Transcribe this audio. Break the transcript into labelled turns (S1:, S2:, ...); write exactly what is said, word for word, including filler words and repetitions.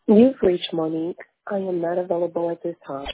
S1: You've reached Monique. I am not available at this time.